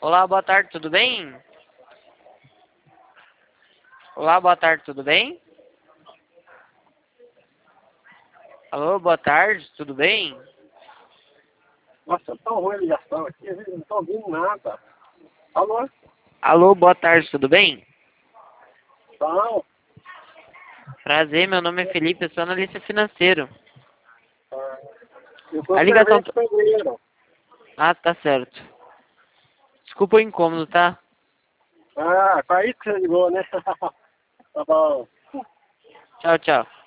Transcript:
Olá, boa tarde, tudo bem? Olá, boa tarde, tudo bem? Alô, boa tarde, tudo bem? Nossa, tá ruim a ligação aqui, eu não tô ouvindo nada. Alô? Alô, boa tarde, tudo bem? Não. Prazer, meu nome é Felipe, eu sou analista financeiro. Eu sou A ligação... servente pedreiro. Ah, tá certo. Desculpa o incômodo, tá? Ah, para isso que você ligou, né? Tá bom. Tchau, tchau.